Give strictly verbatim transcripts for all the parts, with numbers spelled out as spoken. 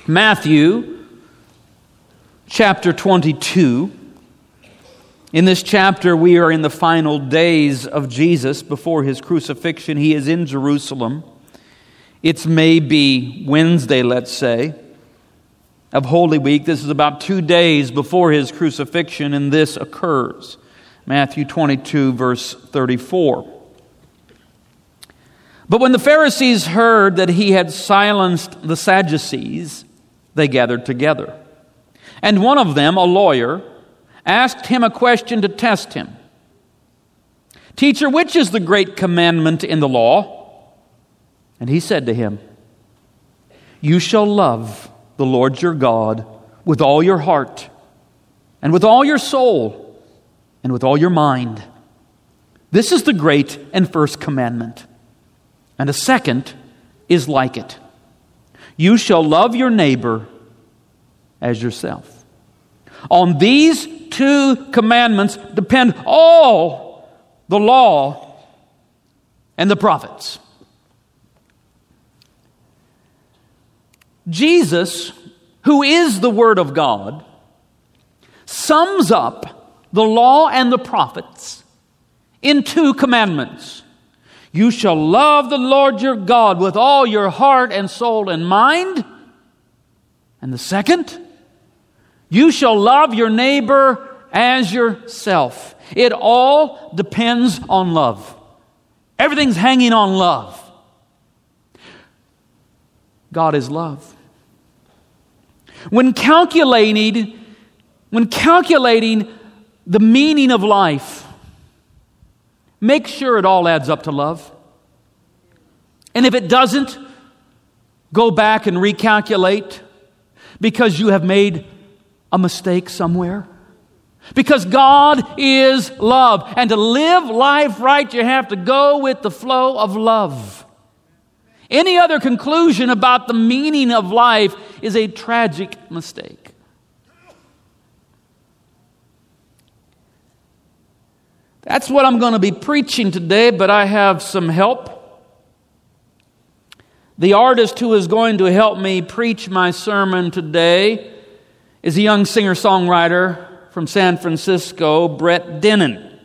Matthew chapter twenty-two. In this chapter, we are in the final days of Jesus before His crucifixion. He is in Jerusalem. It's maybe Wednesday, let's say, of Holy Week. This is about two days before His crucifixion, and this occurs. Matthew twenty-two, verse thirty-four. But when the Pharisees heard that He had silenced the Sadducees, they gathered together. And one of them, a lawyer, asked Him a question to test Him. "Teacher, which is the great commandment in the law?" And He said to him, "You shall love the Lord your God with all your heart, and with all your soul, and with all your mind. This is the great and first commandment. And a second is like it. You shall love your neighbor as yourself. On these two commandments depend all the law and the prophets." Jesus, who is the Word of God, sums up the law and the prophets in two commandments. You shall love the Lord your God with all your heart and soul and mind. And the second, you shall love your neighbor as yourself. It all depends on love. Everything's hanging on love. God is love. When calculating, when calculating the meaning of life, make sure it all adds up to love. And if it doesn't, go back and recalculate because you have made a mistake somewhere. Because God is love. And to live life right, you have to go with the flow of love. Any other conclusion about the meaning of life is a tragic mistake. That's what I'm going to be preaching today, but I have some help. The artist who is going to help me preach my sermon today is a young singer-songwriter from San Francisco, Brett Dennen.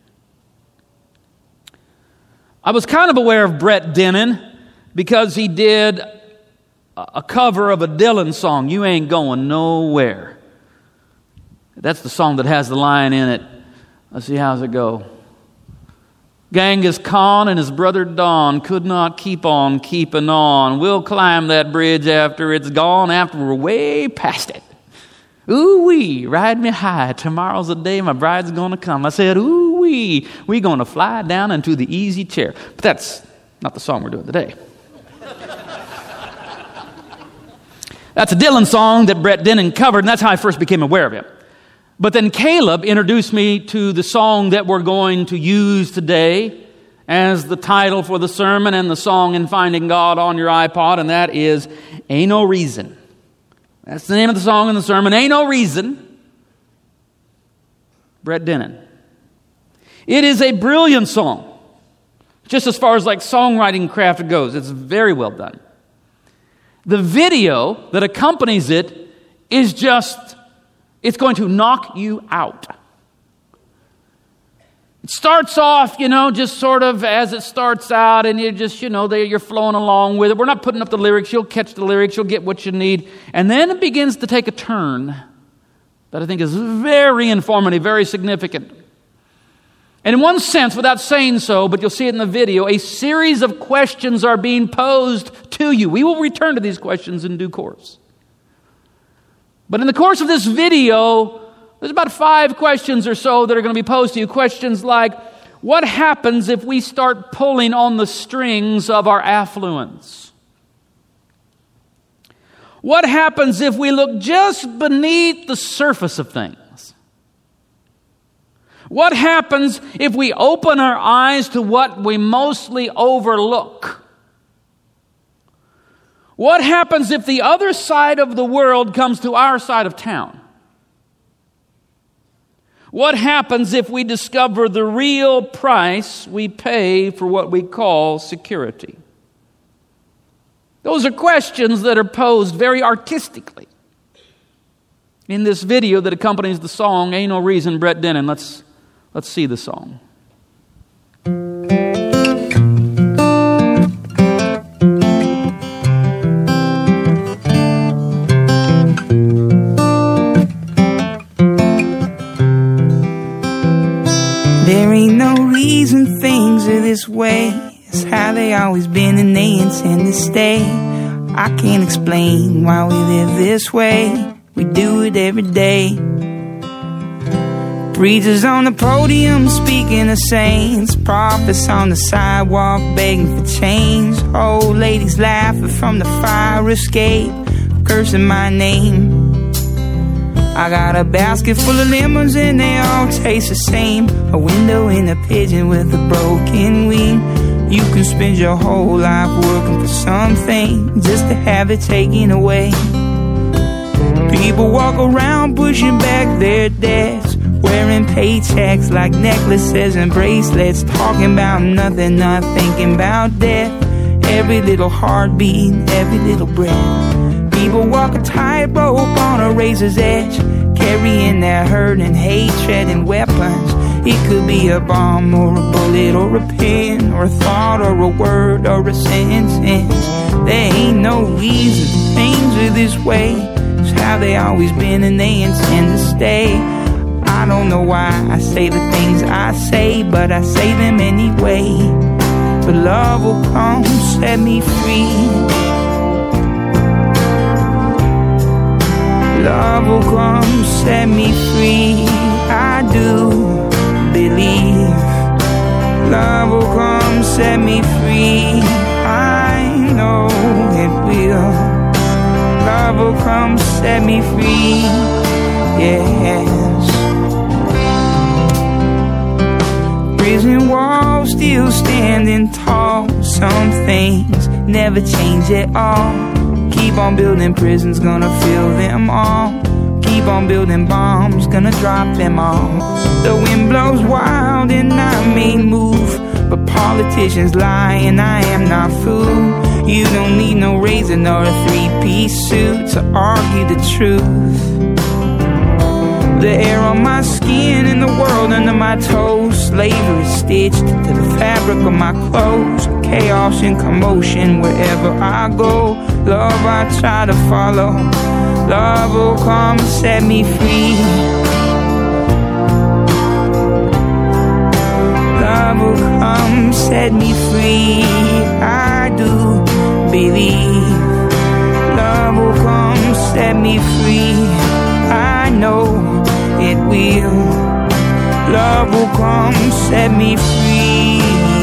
I was kind of aware of Brett Dennen because he did a cover of a Dylan song, "You Ain't Going Nowhere." That's the song that has the line in it. Let's see, how's it go? Genghis Khan and his brother Don could not keep on keeping on. We'll climb that bridge after it's gone, after we're way past it. Ooh-wee, ride me high. Tomorrow's the day my bride's going to come. I said, ooh-wee, we're going to fly down into the easy chair. But that's not the song we're doing today. That's a Dylan song that Brett Dennen covered, and that's how I first became aware of him. But then Caleb introduced me to the song that we're going to use today as the title for the sermon and the song in Finding God on your iPod, and that is Ain't No Reason. That's the name of the song in the sermon, Ain't No Reason. Brett Dennen. It is a brilliant song, just as far as like songwriting craft goes. It's very well done. The video that accompanies it is just, it's going to knock you out. It starts off, you know, just sort of as it starts out, and you're just, you know, you're flowing along with it. We're not putting up the lyrics. You'll catch the lyrics. You'll get what you need. And then it begins to take a turn that I think is very informative, very significant. And in one sense, without saying so, but you'll see it in the video, a series of questions are being posed to you. We will return to these questions in due course. But in the course of this video, there's about five questions or so that are going to be posed to you. Questions like, what happens if we start pulling on the strings of our affluence? What happens if we look just beneath the surface of things? What happens if we open our eyes to what we mostly overlook? What happens if the other side of the world comes to our side of town? What happens if we discover the real price we pay for what we call security? Those are questions that are posed very artistically in this video that accompanies the song, Ain't No Reason, Brett Dennen. Let's, let's see the song. There ain't no reason things are this way. It's how they always been and they intend to stay. I can't explain why we live this way. We do it every day. Preachers on the podium speaking of saints, prophets on the sidewalk begging for change, old ladies laughing from the fire escape, cursing my name. I got a basket full of lemons and they all taste the same. A window and a pigeon with a broken wing. You can spend your whole life working for something just to have it taken away. People walk around pushing back their debts, wearing paychecks like necklaces and bracelets, talking about nothing, not thinking about death. Every little heartbeat, every little breath. People walk a tightrope on a razor's edge, carrying their hurt and hatred and weapons. It could be a bomb or a bullet or a pen or a thought or a word or a sentence. There ain't no reason things are this way. It's how they always been and they intend to stay. I don't know why I say the things I say, but I say them anyway. But love will come, set me free. Love will come, set me free. I do believe. Love will come, set me free. I know it will. Love will come, set me free. Yes. Prison walls still standing tall. Some things never change at all. Keep on building prisons, gonna fill them all. Keep on building bombs, gonna drop them all. The wind blows wild and I may move, but politicians lie and I am not fooled. You don't need no razor nor a three-piece suit to argue the truth. The air on my skin and the world under my toes. Slavery stitched to the fabric of my clothes. Chaos and commotion wherever I go. Love I try to follow. Love will come and set me free. Love will come, set me free. I do believe. Love will come, set me free. I know it will. Love will come, set me free.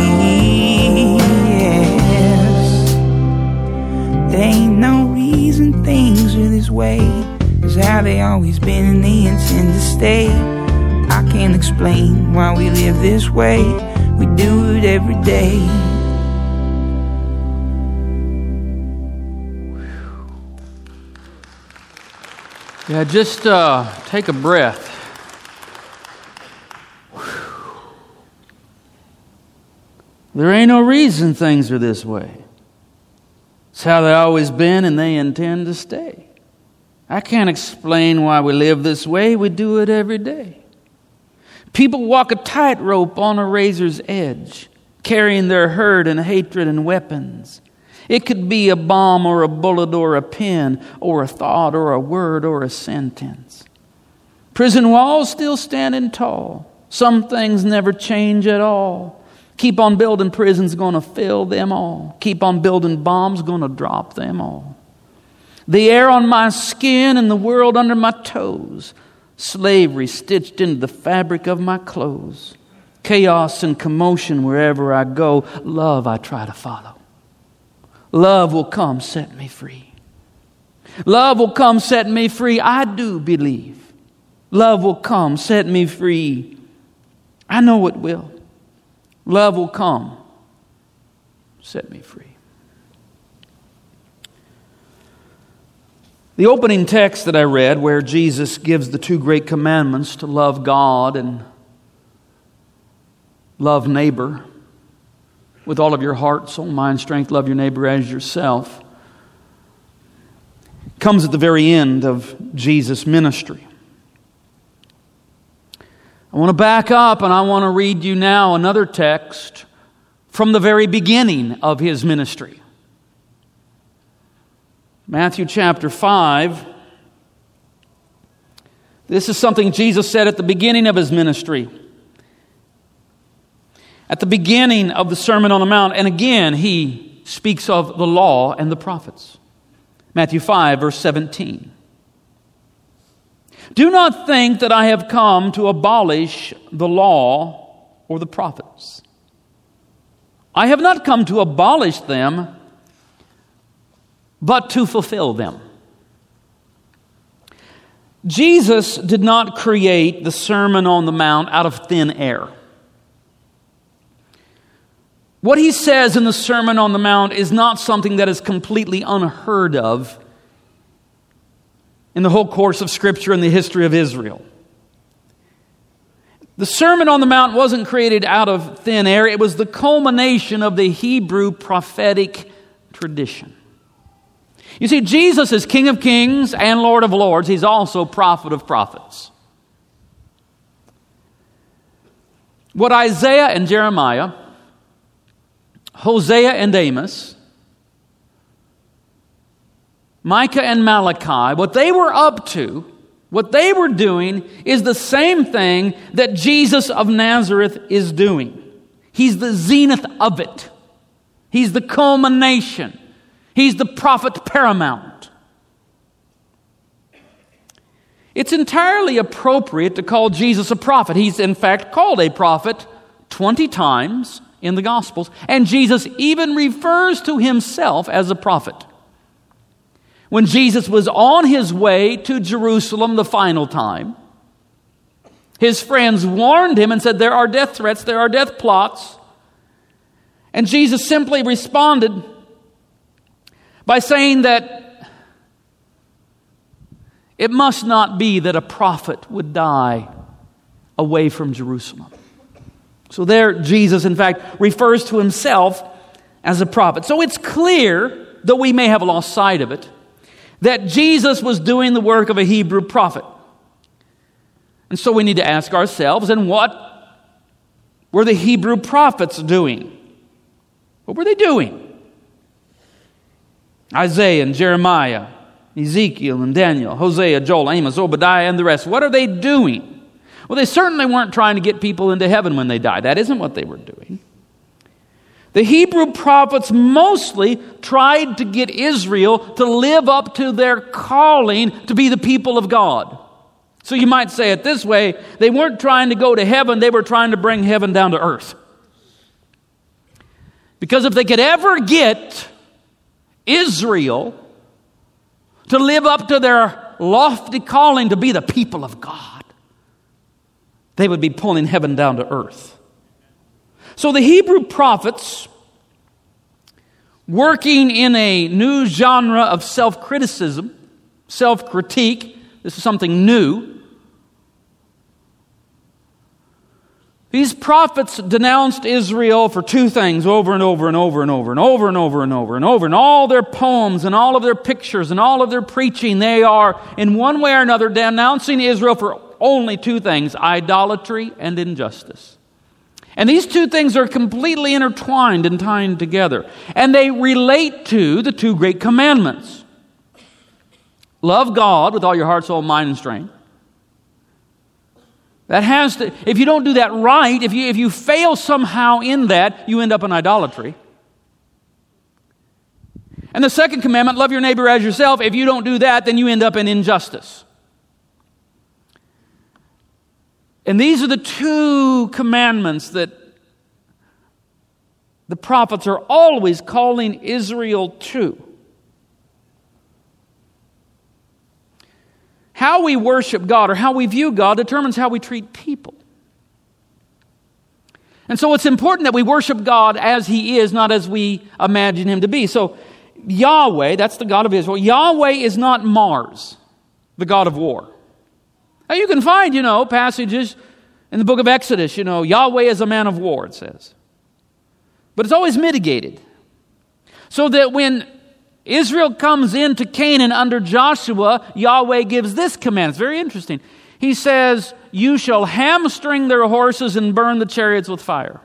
Yes. There ain't no reason things are this way. It's how they always been and they intend to stay. I can't explain why we live this way. We do it every day. Yeah, just uh, take a breath. There ain't no reason things are this way. It's how they always been and they intend to stay. I can't explain why we live this way. We do it every day. People walk a tightrope on a razor's edge, carrying their hurt and hatred and weapons. It could be a bomb or a bullet or a pen or a thought or a word or a sentence. Prison walls still standing tall. Some things never change at all. Keep on building prisons, gonna fill them all. Keep on building bombs, gonna drop them all. The air on my skin and the world under my toes. Slavery stitched into the fabric of my clothes. Chaos and commotion wherever I go. Love I try to follow. Love will come, set me free. Love will come, set me free. I do believe. Love will come, set me free. I know it will. Love will come, set me free. The opening text that I read, where Jesus gives the two great commandments to love God and love neighbor with all of your heart, soul, mind, strength, love your neighbor as yourself. comes at the very end of Jesus' ministry. I want to back up and I want to read you now another text from the very beginning of his ministry. Matthew chapter five. This is something Jesus said at the beginning of his ministry. At the beginning of the Sermon on the Mount. And again, he speaks of the law and the prophets. Matthew five, verse seventeen. Do not think that I have come to abolish the law or the prophets. I have not come to abolish them, but to fulfill them. Jesus did not create the Sermon on the Mount out of thin air. What he says in the Sermon on the Mount is not something that is completely unheard of in the whole course of Scripture and the history of Israel. The Sermon on the Mount wasn't created out of thin air. It was the culmination of the Hebrew prophetic tradition. You see, Jesus is King of Kings and Lord of Lords. He's also Prophet of Prophets. What Isaiah and Jeremiah, Hosea and Amos, Micah and Malachi, what they were up to, what they were doing is the same thing that Jesus of Nazareth is doing. He's the zenith of it. He's the culmination. He's the prophet paramount. It's entirely appropriate to call Jesus a prophet. He's in fact called a prophet twenty times in the Gospels, and Jesus even refers to himself as a prophet. When Jesus was on his way to Jerusalem the final time, his friends warned him and said, there are death threats, there are death plots. And Jesus simply responded by saying that it must not be that a prophet would die away from Jerusalem. So there, Jesus, in fact, refers to himself as a prophet. So it's clear, though we may have lost sight of it, that Jesus was doing the work of a Hebrew prophet. And so we need to ask ourselves, and what were the Hebrew prophets doing? What were they doing? Isaiah and Jeremiah, Ezekiel and Daniel, Hosea, Joel, Amos, Obadiah, and the rest. What are they doing? Well, they certainly weren't trying to get people into heaven when they die. That isn't what they were doing. The Hebrew prophets mostly tried to get Israel to live up to their calling to be the people of God. So you might say it this way, they weren't trying to go to heaven, they were trying to bring heaven down to earth. Because if they could ever get Israel to live up to their lofty calling to be the people of God, they would be pulling heaven down to earth. So the Hebrew prophets, working in a new genre of self-criticism, self-critique, this is something new. These prophets denounced Israel for two things over and over and over and over and over and over and over and over. And all their poems and all of their pictures and all of their preaching, they are in one way or another denouncing Israel for only two things: idolatry and injustice. And these two things are completely intertwined and tied together. And they relate to the two great commandments. Love God with all your heart, soul, mind, and strength. That has to, if you don't do that right, if you, if you fail somehow in that, you end up in idolatry. And the second commandment, love your neighbor as yourself. If you don't do that, then you end up in injustice. And these are the two commandments that the prophets are always calling Israel to. How we worship God or how we view God determines how we treat people. And so it's important that we worship God as He is, not as we imagine Him to be. So Yahweh, that's the God of Israel. Yahweh is not Mars, the God of war. Now you can find, you know, passages in the book of Exodus, you know, Yahweh is a man of war, it says. But it's always mitigated. So that when Israel comes into Canaan under Joshua, Yahweh gives this command. It's very interesting. He says, you shall hamstring their horses and burn the chariots with fire.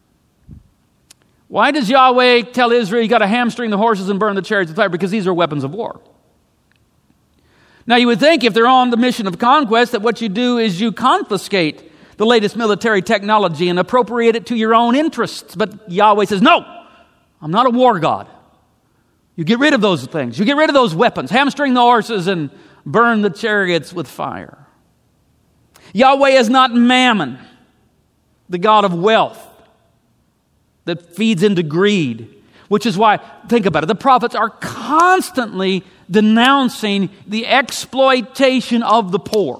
Why does Yahweh tell Israel you got to hamstring the horses and burn the chariots with fire? Because these are weapons of war. Now you would think if they're on the mission of conquest that what you do is you confiscate the latest military technology and appropriate it to your own interests. But Yahweh says, no, I'm not a war god. You get rid of those things. You get rid of those weapons. Hamstring the horses and burn the chariots with fire. Yahweh is not Mammon, the god of wealth that feeds into greed. Which is why, think about it, the prophets are constantly denouncing the exploitation of the poor.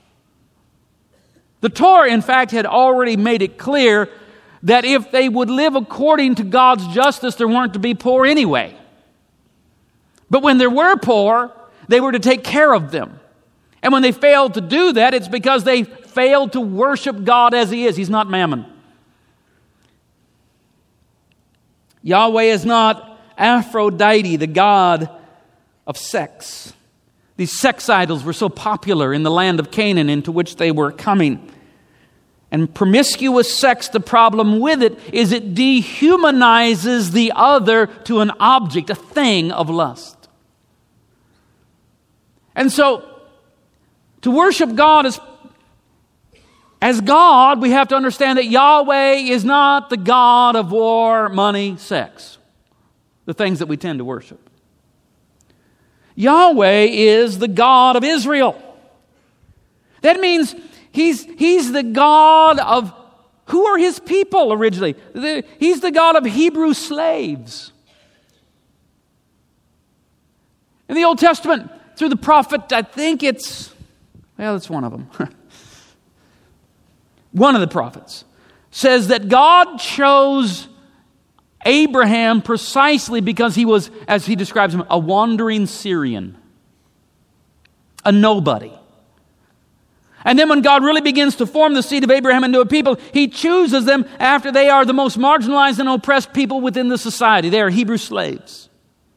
The Torah, in fact, had already made it clear that if they would live according to God's justice, there weren't to be poor anyway. But when there were poor, they were to take care of them. And when they failed to do that, it's because they failed to worship God as He is. He's not Mammon. Yahweh is not Aphrodite, the god of sex. These sex idols were so popular in the land of Canaan into which they were coming. And promiscuous sex, the problem with it is it dehumanizes the other to an object, a thing of lust. And so, to worship God as, as God, we have to understand that Yahweh is not the God of war, money, sex, the things that we tend to worship. Yahweh is the God of Israel. That means He's, he's the God of, who are His people originally? The, he's the God of Hebrew slaves. In the Old Testament, through the prophet, I think it's, well, it's one of them. One of the prophets says that God chose Abraham precisely because he was, as he describes him, a wandering Syrian, a nobody. And then when God really begins to form the seed of Abraham into a people, He chooses them after they are the most marginalized and oppressed people within the society. They are Hebrew slaves.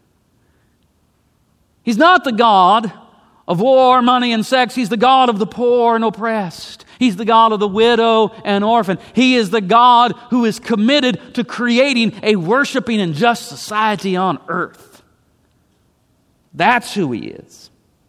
He's not the God of war, money, and sex. He's the God of the poor and oppressed. He's the God of the widow and orphan. He is the God who is committed to creating a worshiping and just society on earth. That's who He is.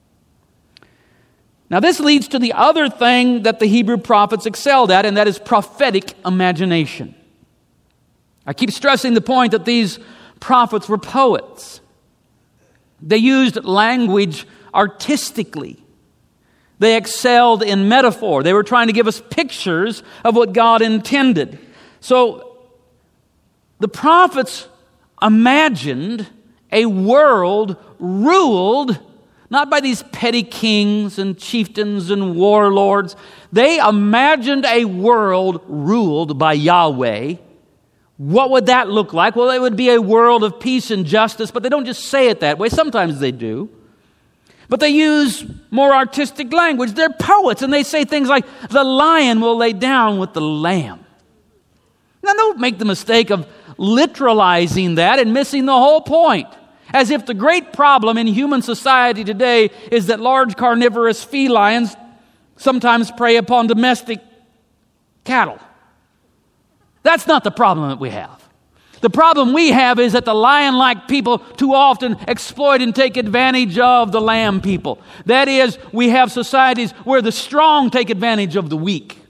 Now this leads to the other thing that the Hebrew prophets excelled at, and that is prophetic imagination. I keep stressing the point that these prophets were poets. They used language artistically. They excelled in metaphor. They were trying to give us pictures of what God intended. So the prophets imagined a world ruled not by these petty kings and chieftains and warlords. They imagined a world ruled by Yahweh. What would that look like? Well, it would be a world of peace and justice, but they don't just say it that way. Sometimes they do. But they use more artistic language. They're poets, and they say things like, the lion will lay down with the lamb. Now, don't make the mistake of literalizing that and missing the whole point. As if the great problem in human society today is that large carnivorous felines sometimes prey upon domestic cattle. That's not the problem that we have. The problem we have is that the lion-like people too often exploit and take advantage of the lamb people. That is, we have societies where the strong take advantage of the weak.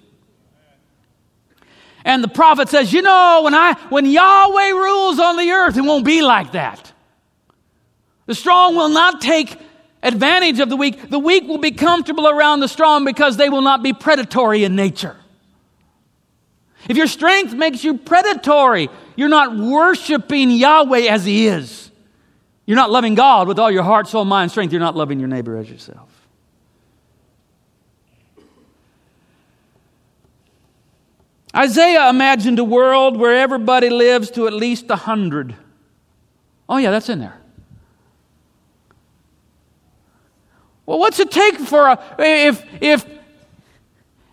And the prophet says, you know, when I when Yahweh rules on the earth, it won't be like that. The strong will not take advantage of the weak. The weak will be comfortable around the strong because they will not be predatory in nature. If your strength makes you predatory, you're not worshiping Yahweh as He is. You're not loving God with all your heart, soul, mind, strength. You're not loving your neighbor as yourself. Isaiah imagined a world where everybody lives to at least a hundred. Oh yeah, that's in there. Well, what's it take for a, if, if,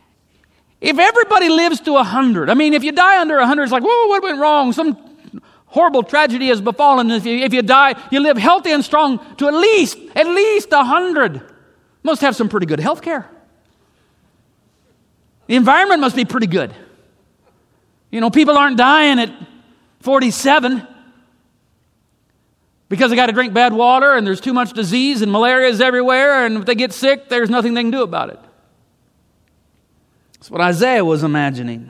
if everybody lives to a hundred? I mean, if you die under a hundred, it's like, whoa, what went wrong? Some horrible tragedy has befallen. If you, if you die, you live healthy and strong to at least, at least a hundred. Must have some pretty good health care. The environment must be pretty good. You know, people aren't dying at forty-seven because they got to drink bad water and there's too much disease and malaria is everywhere, and if they get sick, there's nothing they can do about it. That's what Isaiah was imagining.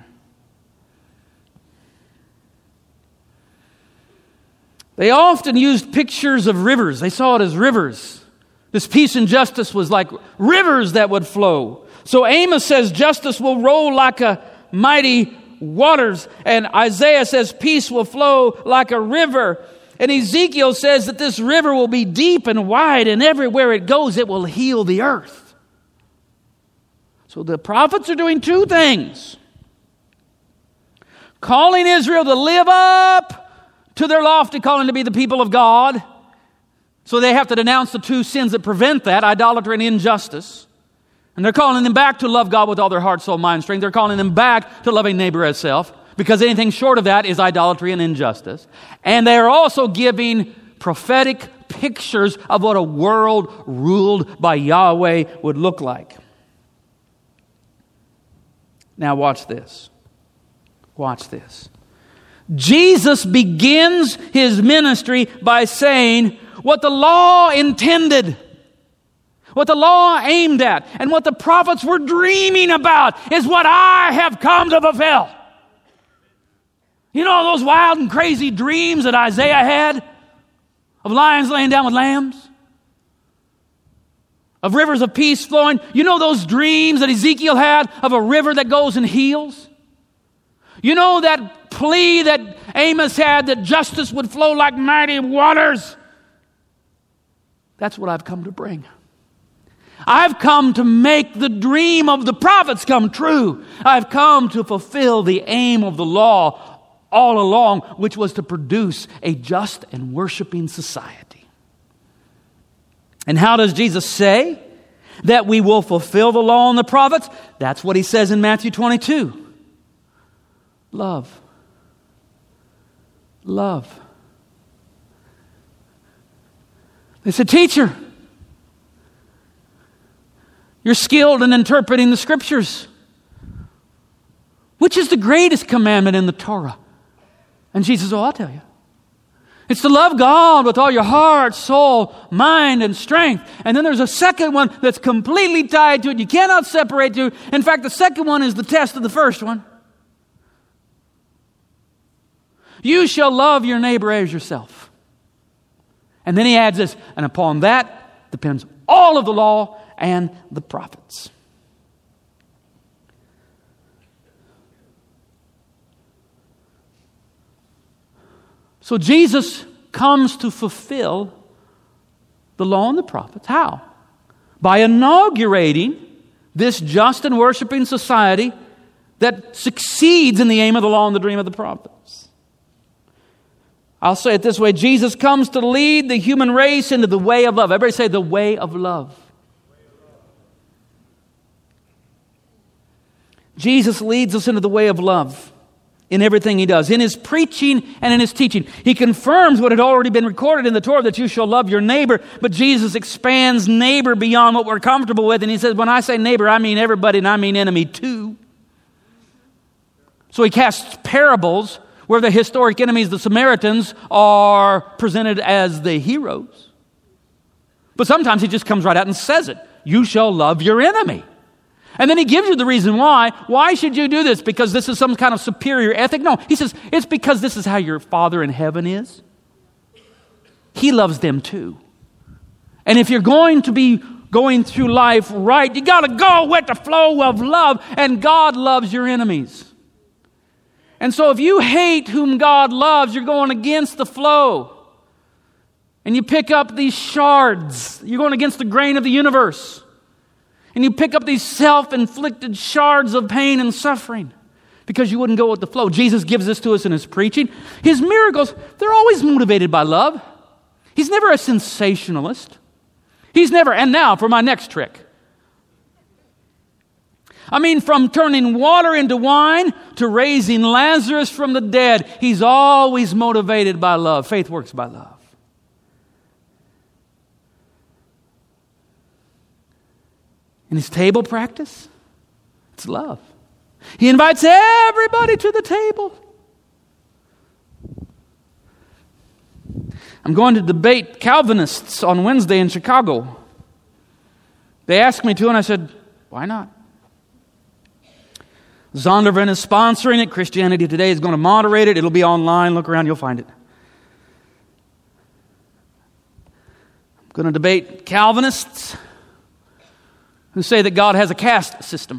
They often used pictures of rivers. They saw it as rivers. This peace and justice was like rivers that would flow. So Amos says justice will roll like a mighty waters. And Isaiah says peace will flow like a river. And Ezekiel says that this river will be deep and wide, and everywhere it goes, it will heal the earth. So the prophets are doing two things. Calling Israel to live up to their lofty calling to be the people of God. So they have to denounce the two sins that prevent that, idolatry and injustice. And they're calling them back to love God with all their heart, soul, mind, strength. They're calling them back to loving neighbor as self, because anything short of that is idolatry and injustice. And they are also giving prophetic pictures of what a world ruled by Yahweh would look like. Now watch this. Watch this. Jesus begins his ministry by saying what the law intended, what the law aimed at, and what the prophets were dreaming about is what I have come to fulfill. You know those wild and crazy dreams that Isaiah had of lions laying down with lambs? Of rivers of peace flowing? You know those dreams that Ezekiel had of a river that goes and heals? You know that plea that Amos had that justice would flow like mighty waters? That's what I've come to bring. I've come to make the dream of the prophets come true. I've come to fulfill the aim of the law all along, which was to produce a just and worshiping society. And how does Jesus say that we will fulfill the law and the prophets? That's what he says in Matthew twenty-two. Love. Love. They said, teacher, you're skilled in interpreting the scriptures. Which is the greatest commandment in the Torah? And Jesus said, oh, I'll tell you. It's to love God with all your heart, soul, mind, and strength. And then there's a second one that's completely tied to it. You cannot separate two. In fact, the second one is the test of the first one. You shall love your neighbor as yourself. And then he adds this, and upon that depends all of the law and the prophets. So Jesus comes to fulfill the law and the prophets. How? By inaugurating this just and worshiping society that succeeds in the aim of the law and the dream of the prophets. I'll say it this way. Jesus comes to lead the human race into the way of love. Everybody say the way of love. Jesus leads us into the way of love in everything he does. In his preaching and in his teaching. He confirms what had already been recorded in the Torah, that you shall love your neighbor. But Jesus expands neighbor beyond what we're comfortable with. And he says, when I say neighbor, I mean everybody and I mean enemy too. So he casts parables where the historic enemies, the Samaritans, are presented as the heroes. But sometimes he just comes right out and says it. You shall love your enemy. And then he gives you the reason why. Why should you do this? Because this is some kind of superior ethic? No, he says, it's because this is how your Father in heaven is. He loves them too. And if you're going to be going through life right, you got to go with the flow of love. And God loves your enemies. And so if you hate whom God loves, you're going against the flow. And you pick up these shards. You're going against the grain of the universe. And you pick up these self-inflicted shards of pain and suffering because you wouldn't go with the flow. Jesus gives this to us in his preaching. His miracles, they're always motivated by love. He's never a sensationalist. He's never, and now for my next trick. I mean, from turning water into wine to raising Lazarus from the dead, He's always motivated by love. Faith works by love. In His table practice, it's love. He invites everybody to the table. I'm going to debate Calvinists on Wednesday in Chicago. They asked me to, and I said, why not? Zondervan is sponsoring it. Christianity Today is going to moderate it. It'll be online. Look around, you'll find it. I'm going to debate Calvinists who say that God has a caste system.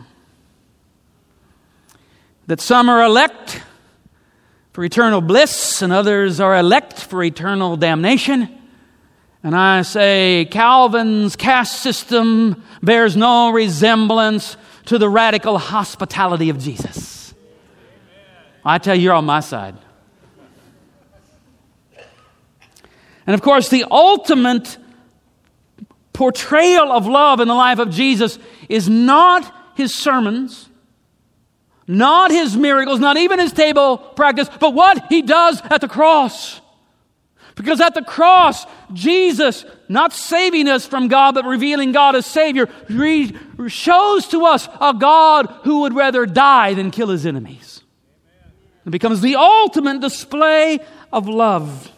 That some are elect for eternal bliss and others are elect for eternal damnation. And I say Calvin's caste system bears no resemblance to the radical hospitality of Jesus. I tell you, you're on my side. And of course, the ultimate portrayal of love in the life of Jesus is not His sermons, not His miracles, not even His table practice, but what He does at the cross. Because at the cross, Jesus, not saving us from God, but revealing God as Savior, re- shows to us a God who would rather die than kill His enemies. It becomes the ultimate display of love.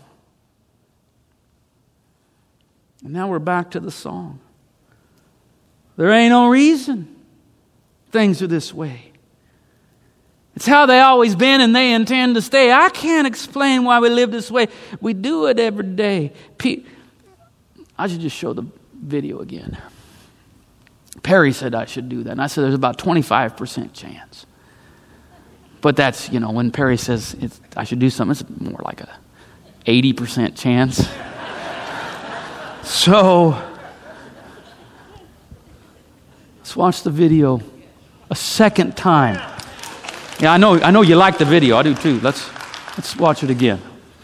And now we're back to the song. There ain't no reason things are this way. It's how they always been and they intend to stay. I can't explain why we live this way. We do it every day. Pe- I should just show the video again. Perry said I should do that. And I said there's about twenty-five percent chance. But that's, you know, when Perry says it's, I should do something, it's more like a eighty percent chance. So, let's watch the video a second time. Yeah, I know I know you like the video. I do too. Let's let's watch it again.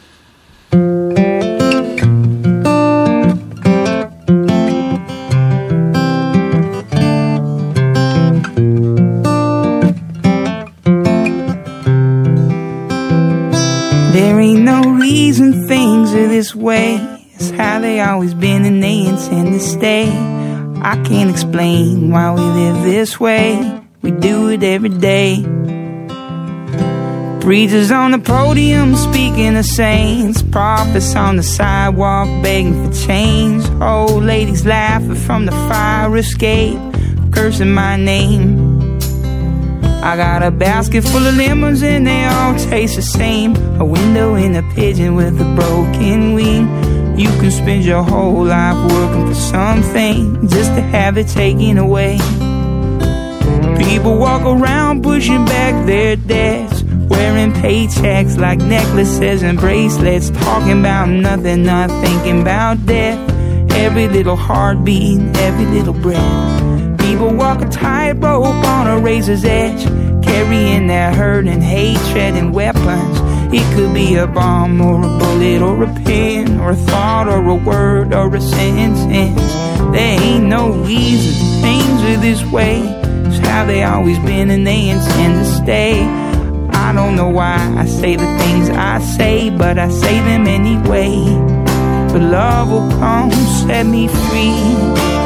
There ain't no reason things are this way. It's how they always been and they intend to stay. I can't explain why we live this way. We do it every day. Preachers on the podium speaking to saints, prophets on the sidewalk begging for change, old ladies laughing from the fire escape, cursing my name. I got a basket full of lemons and they all taste the same. A window in a pigeon with a broken wing. You can spend your whole life working for something just to have it taken away. People walk around pushing back their debts, wearing paychecks like necklaces and bracelets, talking about nothing, not thinking about death. Every little heartbeat, every little breath. People walk a tightrope on a razor's edge, carrying their hurt and hatred and weapons. It could be a bomb or a bullet or a pen or a thought or a word or a sentence. There ain't no reason things are this way. It's how they always been and they intend to stay. I don't know why I say the things I say, but I say them anyway. But love will come set me free.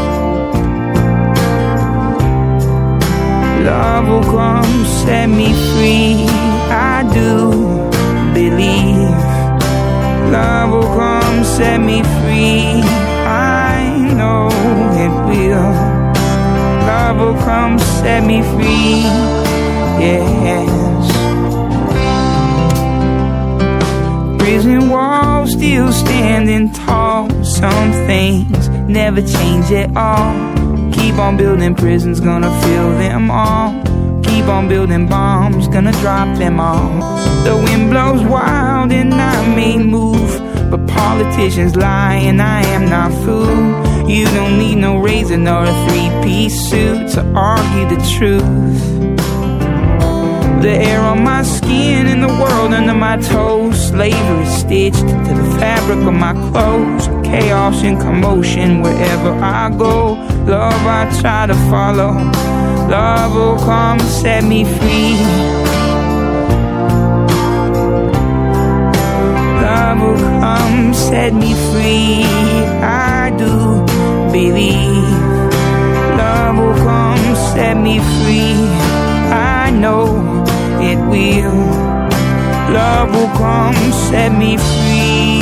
Love will come set me free. I do believe love will come set me free. I know it will. Love will come set me free. Yes. Prison walls still standing tall. Some things never change at all. Keep on building prisons, gonna fill them all. Keep on building bombs, gonna drop them all. The wind blows wild and I may move, but politicians lie and I am not fooled. You don't need no razor nor a three-piece suit to argue the truth. The air on my skin and the world under my toes. Slavery stitched to the fabric of my clothes. Chaos and commotion wherever I go. Love I try to follow. Love will come and set me free. Love will come, set me free. I do believe. Love will come, set me free. I know it will. Love will come, set me free.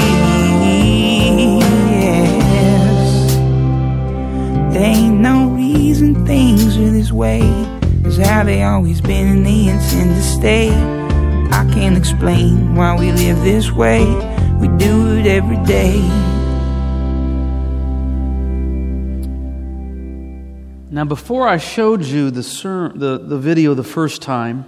Yes. There ain't no reason things are this way. It's how they always been and they intend to stay. I can't explain why we live this way. We do it every day. Now, before I showed you the, ser- the, the video the first time,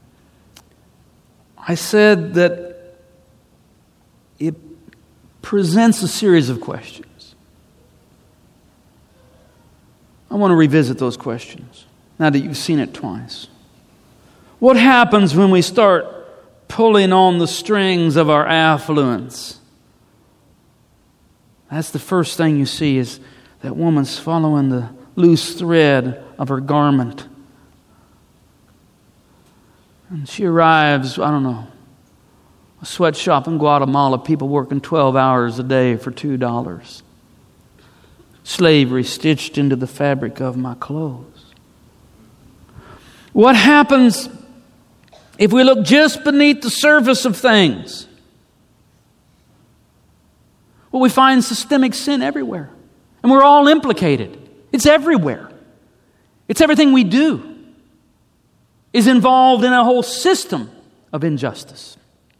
I said that it presents a series of questions. I want to revisit those questions now that you've seen it twice. What happens when we start pulling on the strings of our affluence? That's the first thing you see, is that woman's following the loose thread of her garment. And she arrives, I don't know, a sweatshop in Guatemala, people working twelve hours a day for two dollars. Slavery stitched into the fabric of my clothes. What happens if we look just beneath the surface of things? Well, we find systemic sin everywhere. And we're all implicated. It's everywhere. It's everything we do is involved in a whole system of injustice.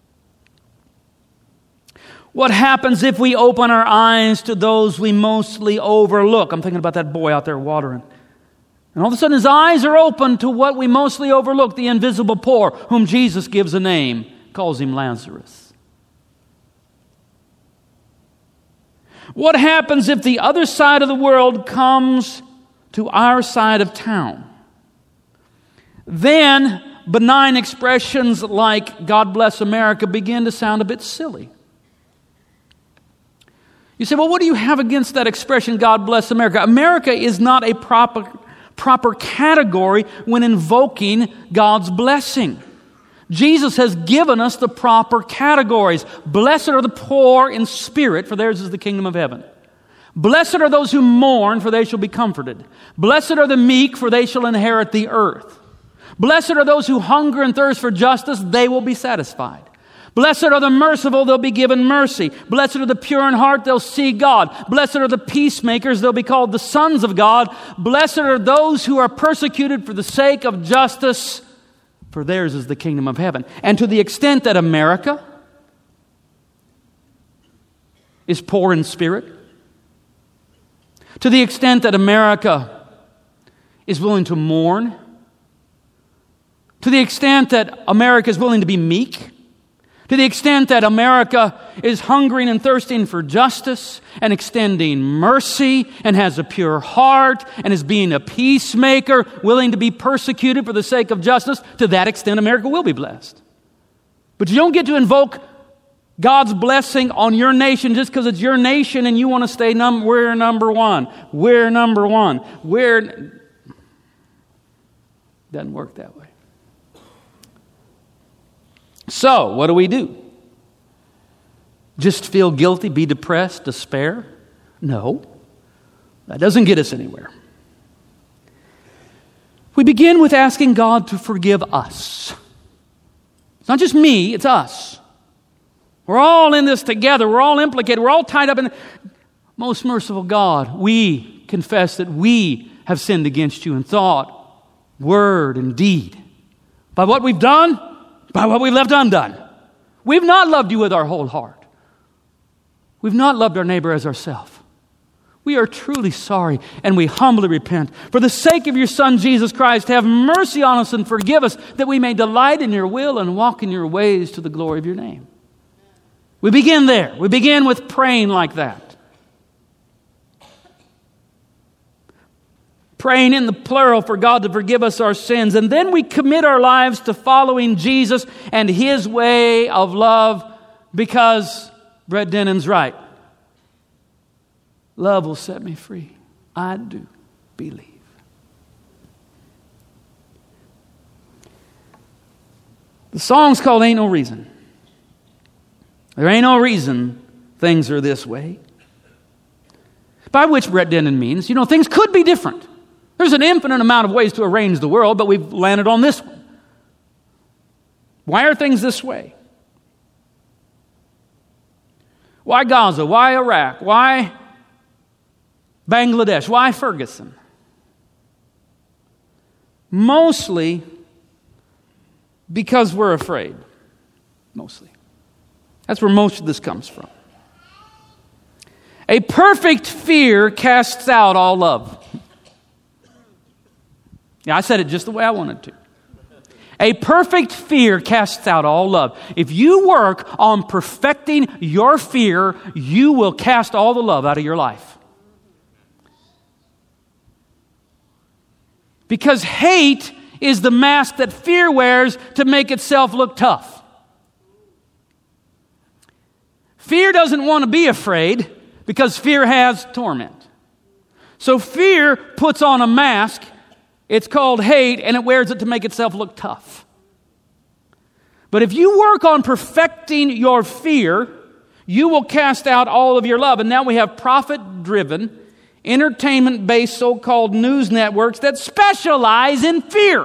What happens if we open our eyes to those we mostly overlook? I'm thinking about that boy out there watering. And all of a sudden his eyes are open to what we mostly overlook, the invisible poor, whom Jesus gives a name, calls him Lazarus. What happens if the other side of the world comes to our side of town? Then benign expressions like God bless America begin to sound a bit silly. You say, well, what do you have against that expression, God bless America? America is not a proper, proper category when invoking God's blessing. Jesus has given us the proper categories. Blessed are the poor in spirit, for theirs is the kingdom of heaven. Blessed are those who mourn, for they shall be comforted. Blessed are the meek, for they shall inherit the earth. Blessed are those who hunger and thirst for justice, they will be satisfied. Blessed are the merciful, they'll be given mercy. Blessed are the pure in heart, they'll see God. Blessed are the peacemakers, they'll be called the sons of God. Blessed are those who are persecuted for the sake of justice, for theirs is the kingdom of heaven. And to the extent that America is poor in spirit, to the extent that America is willing to mourn, to the extent that America is willing to be meek, to the extent that America is hungering and thirsting for justice and extending mercy and has a pure heart and is being a peacemaker, willing to be persecuted for the sake of justice, to that extent America will be blessed. But you don't get to invoke God's blessing on your nation just because it's your nation and you want to stay, num- we're number one. We're number one. We're... Doesn't work that way. So, what do we do? Just feel guilty, be depressed, despair? No, that doesn't get us anywhere. We begin with asking God to forgive us. It's not just me, it's us. We're all in this together. We're all implicated. We're all tied up in... Most merciful God, we confess that we have sinned against you in thought, word, and deed. By what we've done, by what we left undone. We've not loved you with our whole heart. We've not loved our neighbor as ourselves. We are truly sorry and we humbly repent. For the sake of your Son, Jesus Christ, have mercy on us and forgive us that we may delight in your will and walk in your ways to the glory of your name. We begin there. We begin with praying like that. Praying in the plural for God to forgive us our sins. And then we commit our lives to following Jesus and His way of love, because Brett Denon's right. Love will set me free. I do believe. The song's called Ain't No Reason. There ain't no reason things are this way. By which Brett Dennen means, you know, things could be different. There's an infinite amount of ways to arrange the world, but we've landed on this one. Why are things this way? Why Gaza? Why Iraq? Why Bangladesh? Why Ferguson? Mostly because we're afraid. Mostly. That's where most of this comes from. A perfect fear casts out all love. Yeah, I said it just the way I wanted to. A perfect fear casts out all love. If you work on perfecting your fear, you will cast all the love out of your life. Because hate is the mask that fear wears to make itself look tough. Fear doesn't want to be afraid because fear has torment. So fear puts on a mask. It's called hate, and it wears it to make itself look tough. But if you work on perfecting your fear, you will cast out all of your love. And now we have profit-driven, entertainment-based so-called news networks that specialize in fear.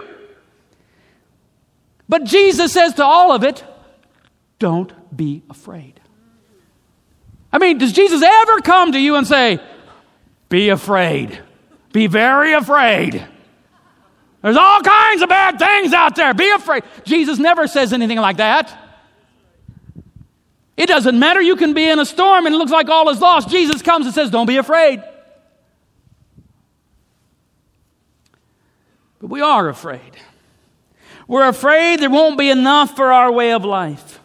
But Jesus says to all of it, don't be afraid. I mean, does Jesus ever come to you and say, be afraid, be very afraid? There's all kinds of bad things out there. Be afraid. Jesus never says anything like that. It doesn't matter. You can be in a storm and it looks like all is lost. Jesus comes and says, don't be afraid. But we are afraid. We're afraid there won't be enough for our way of life.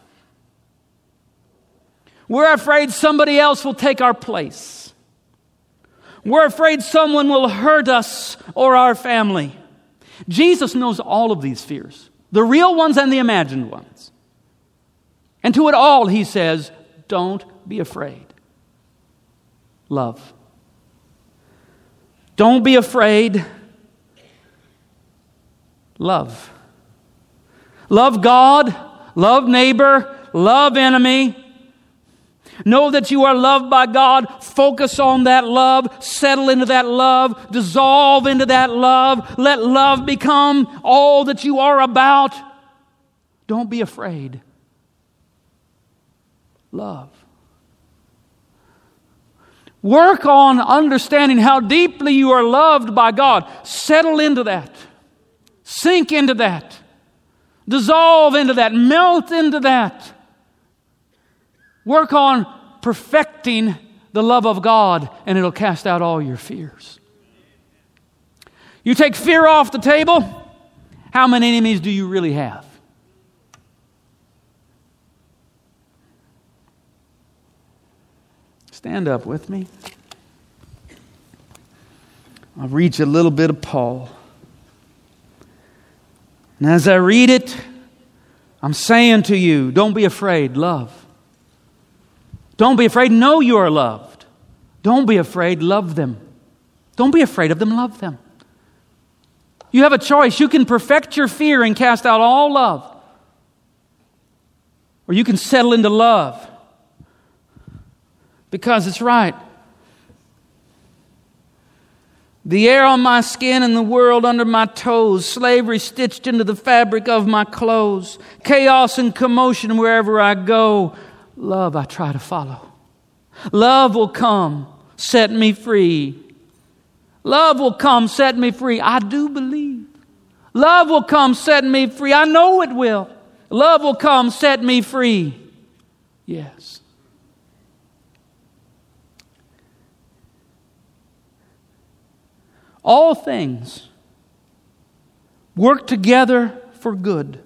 We're afraid somebody else will take our place. We're afraid someone will hurt us or our family. Jesus knows all of these fears, the real ones and the imagined ones. And to it all, he says, don't be afraid. Love. Don't be afraid. Love. Love God, love neighbor, love enemy. Know that you are loved by God. Focus on that love. Settle into that love. Dissolve into that love. Let love become all that you are about. Don't be afraid. Love. Work on understanding how deeply you are loved by God. Settle into that. Sink into that. Dissolve into that. Melt into that. Work on perfecting the love of God, and it'll cast out all your fears. You take fear off the table, how many enemies do you really have? Stand up with me. I'll read you a little bit of Paul. And as I read it, I'm saying to you, don't be afraid, love. Don't be afraid. Know you are loved. Don't be afraid. Love them. Don't be afraid of them. Love them. You have a choice. You can perfect your fear and cast out all love. Or you can settle into love. Because it's right. The air on my skin and the world under my toes. Slavery stitched into the fabric of my clothes. Chaos and commotion wherever I go. Love I try to follow. Love will come, set me free. Love will come, set me free. I do believe. Love will come, set me free. I know it will. Love will come, set me free. Yes. All things work together for good.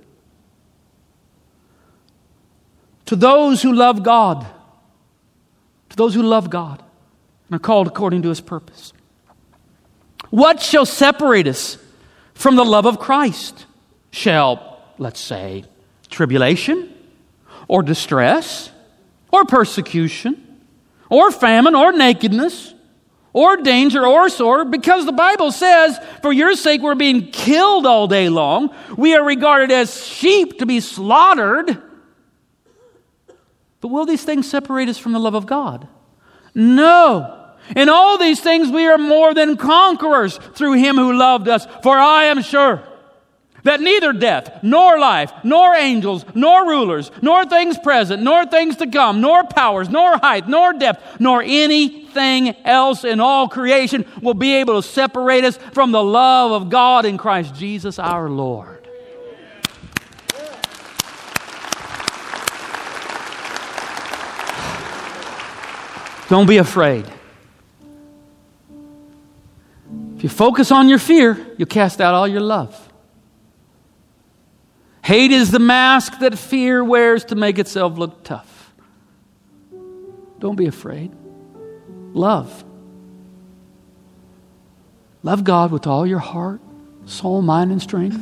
To those who love God. To those who love God and are called according to His purpose. What shall separate us from the love of Christ? Shall, let's say, tribulation or distress or persecution or famine or nakedness or danger or sword, because the Bible says, for your sake we're being killed all day long. We are regarded as sheep to be slaughtered. But will these things separate us from the love of God? No. In all these things we are more than conquerors through Him who loved us. For I am sure that neither death, nor life, nor angels, nor rulers, nor things present, nor things to come, nor powers, nor height, nor depth, nor anything else in all creation will be able to separate us from the love of God in Christ Jesus our Lord. Don't be afraid. If you focus on your fear, you'll cast out all your love. Hate is the mask that fear wears to make itself look tough. Don't be afraid. Love. Love God with all your heart, soul, mind, and strength.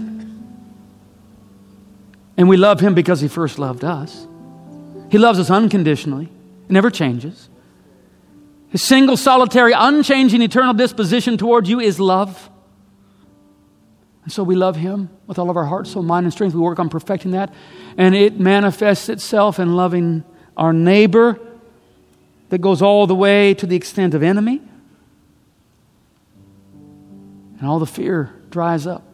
And we love Him because He first loved us. He loves us unconditionally. It never changes. His single, solitary, unchanging, eternal disposition towards you is love. And so we love Him with all of our heart, soul, mind, and strength. We work on perfecting that. And it manifests itself in loving our neighbor that goes all the way to the extent of enemy. And all the fear dries up.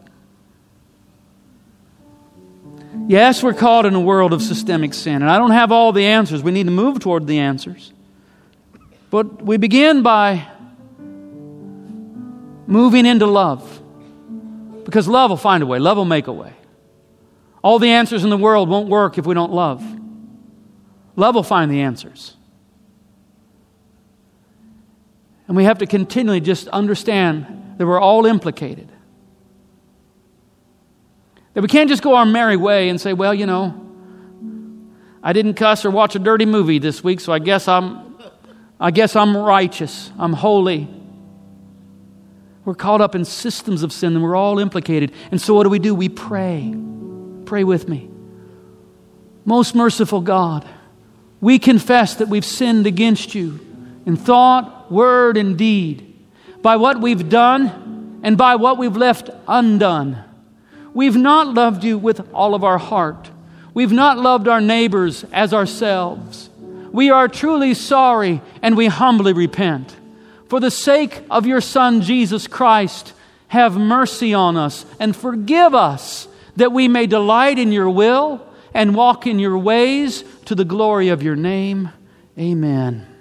Yes, we're caught in a world of systemic sin. And I don't have all the answers. We need to move toward the answers. But we begin by moving into love. Because love will find a way. Love will make a way. All the answers in the world won't work if we don't love. Love will find the answers. And we have to continually just understand that we're all implicated. That we can't just go our merry way and say, well, you know, I didn't cuss or watch a dirty movie this week, so I guess I'm I guess I'm righteous. I'm holy. We're caught up in systems of sin and we're all implicated. And so what do we do? We pray. Pray with me. Most merciful God, we confess that we've sinned against you in thought, word, and deed, by what we've done and by what we've left undone. We've not loved you with all of our heart. We've not loved our neighbors as ourselves. We are truly sorry and we humbly repent. For the sake of your Son, Jesus Christ, have mercy on us and forgive us that we may delight in your will and walk in your ways to the glory of your name. Amen.